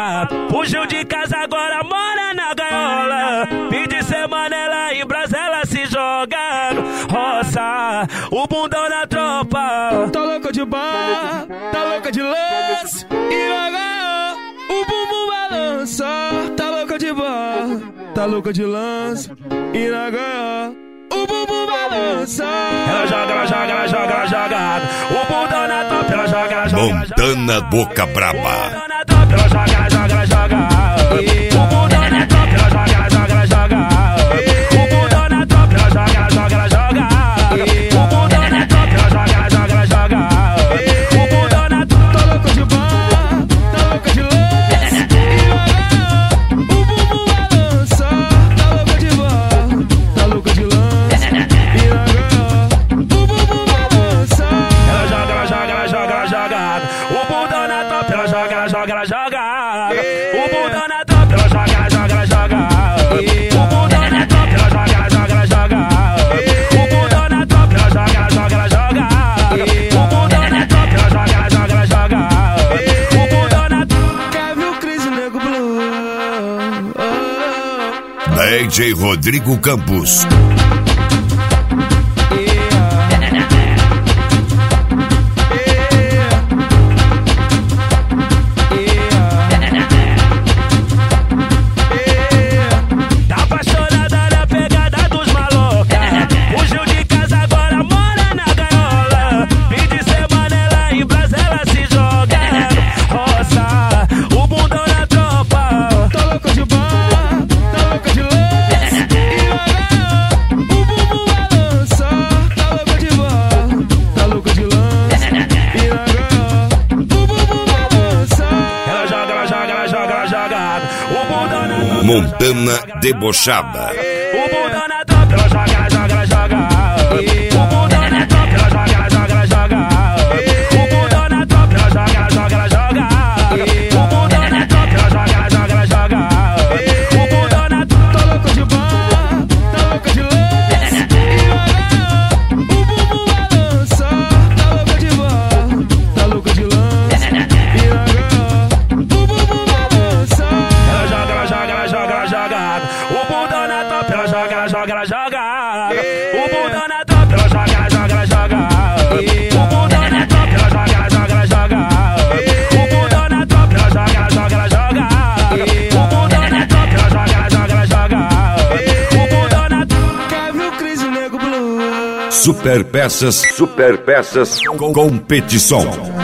joga. Fugiu de casa, agora mora na gaiola. Fim de semana ela em Brasília se joga. Roça, o bundão na tropa. Tá louca de bar, tá louca de lance. E na gaiola, o bumbum balança. Tá louca de bar, tá louca de lance. E na gaiola, o bumbum balança. Ela joga, ela joga, ela joga, ela joga. O bundão na tropa, ela joga, ela joga. Montana Boca Braba. Ela joga, ela joga, ela joga. O bundão na tropa, ela joga, ela joga, ela joga. O bundão na tropa, ela joga, ela joga, ela joga. O bundão na tropa, ela joga, ela joga, ela joga. O bundão na tropa. Tá louca de bar, tá louca de lance. E o bumbum balança. Tá louca de bar, tá louca de lance. E o bumbum balança. Ela joga, ela joga, ela joga, ela joga. O bundão na tropa, ela joga, ela joga, ela joga. O bundão na tropa, ela joga, ela joga, ela joga. O bundão na tropa, ela joga, ela joga, ela joga. O bundão na tropa, ela joga, ela joga, ela joga. O bundão na tropa, ela joga, ela joga, ela joga. O bundão na tropa. Quer ver o Cris Nego Blue? DJ Rodrigo Campos. Tá apaixonada na pegada dos maloca. Fugiu de casa, agora mora na gaiola. Fim de semana ela em Brasília se joga. Roça, o bundão na tropa. Tá louca de bar, tá louca de lance. E o bumbum balança. Tá louca de bar, tá louca de lance. E o bumbum balança. Ela joga, ela joga, ela joga, ela joga. O bundão na tropa. Montana Debochada. O bundão na tropa, ela joga, ela joga, ela joga. O bundão na tropa, ela joga, ela joga, ela joga. O bundão na tropa, ela joga, ela joga, ela joga. O bundão na tropa, ela joga, ela joga, ela joga. O bundão na tropa. Tá louca de bar, tá louca de lance. E o bumbum balança. Tá louca de bar, tá louca de lance. E o bumbum balança. Ela joga, ela joga, ela joga, ela joga. O bundão na tropa, ela joga, ela joga, ela joga. O bundão na tropa, ela joga, ela joga, ela joga. O bundão na tropa, ela joga, ela joga, ela joga. O bundão na tropa, ela joga, ela joga, ela joga. O bundão na tropa, ela joga, ela joga, ela joga. O bundão na tropa. Quer ver o Cris Nego Blue? Super Peças competição.